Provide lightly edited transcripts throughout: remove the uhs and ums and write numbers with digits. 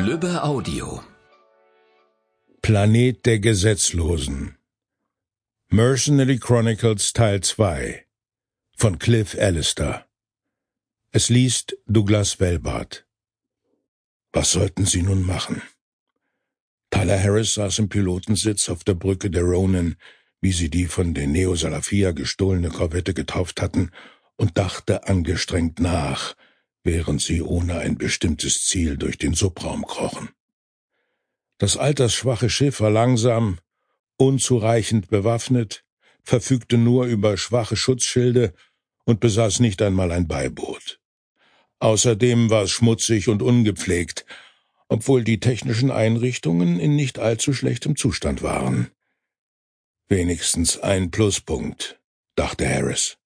Lübbe Audio. Planet der Gesetzlosen. Mercenary Chronicles Teil 2 von Cliff Allister. Es liest Douglas Welbart. Was sollten sie nun machen? Tyler Harris saß im Pilotensitz auf der Brücke der Ronin, wie sie die von den Neo Salafia gestohlene Korvette getauft hatten, und dachte angestrengt nach, während sie ohne ein bestimmtes Ziel durch den Subraum krochen. Das altersschwache Schiff war langsam, unzureichend bewaffnet, verfügte nur über schwache Schutzschilde und besaß nicht einmal ein Beiboot. Außerdem war es schmutzig und ungepflegt, obwohl die technischen Einrichtungen in nicht allzu schlechtem Zustand waren. Wenigstens ein Pluspunkt, dachte Harris.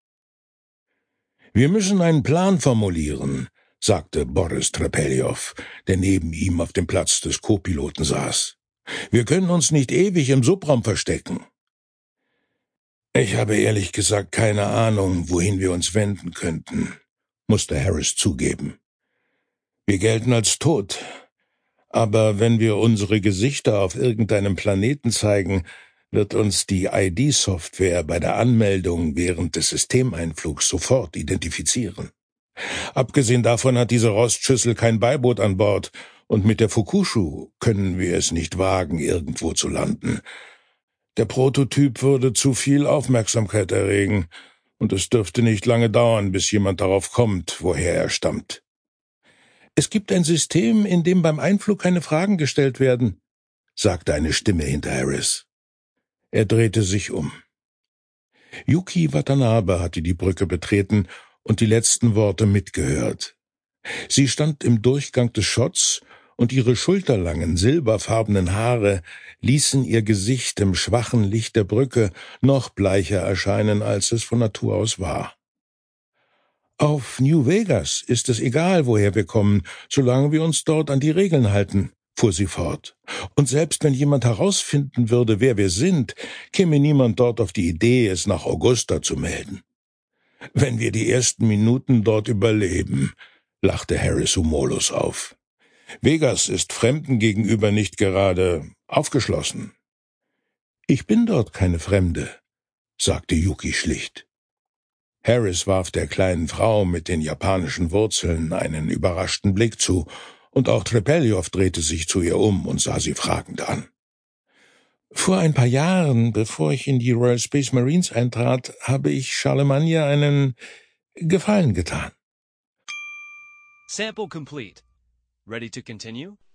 »Wir müssen einen Plan formulieren«, sagte Boris Trepeljow, der neben ihm auf dem Platz des Co-Piloten saß. »Wir können uns nicht ewig im Subraum verstecken.« »Ich habe ehrlich gesagt keine Ahnung, wohin wir uns wenden könnten«, musste Harris zugeben. »Wir gelten als tot, aber wenn wir unsere Gesichter auf irgendeinem Planeten zeigen, wird uns die ID-Software bei der Anmeldung während des Systemeinflugs sofort identifizieren. Abgesehen davon hat diese Rostschüssel kein Beiboot an Bord, und mit der Fukushu können wir es nicht wagen, irgendwo zu landen. Der Prototyp würde zu viel Aufmerksamkeit erregen, und es dürfte nicht lange dauern, bis jemand darauf kommt, woher er stammt. »Es gibt ein System, in dem beim Einflug keine Fragen gestellt werden«, sagte eine Stimme hinter Harris. Er drehte sich um. Yuki Watanabe hatte die Brücke betreten und die letzten Worte mitgehört. Sie stand im Durchgang des Schotts, und ihre schulterlangen, silberfarbenen Haare ließen ihr Gesicht im schwachen Licht der Brücke noch bleicher erscheinen, als es von Natur aus war. »Auf New Vegas ist es egal, woher wir kommen, solange wir uns dort an die Regeln halten«, fuhr sie fort. »Und selbst wenn jemand herausfinden würde, wer wir sind, käme niemand dort auf die Idee, es nach Augusta zu melden.« »Wenn wir die ersten Minuten dort überleben«, lachte Harris humorlos auf. »Vegas ist Fremden gegenüber nicht gerade aufgeschlossen.« »Ich bin dort keine Fremde«, sagte Yuki schlicht. Harris warf der kleinen Frau mit den japanischen Wurzeln einen überraschten Blick zu, und auch Trepeljow drehte sich zu ihr um und sah sie fragend an. »Vor ein paar Jahren, bevor ich in die Royal Space Marines eintrat, habe ich Charlemagne einen Gefallen getan.« Sample complete. Ready to continue?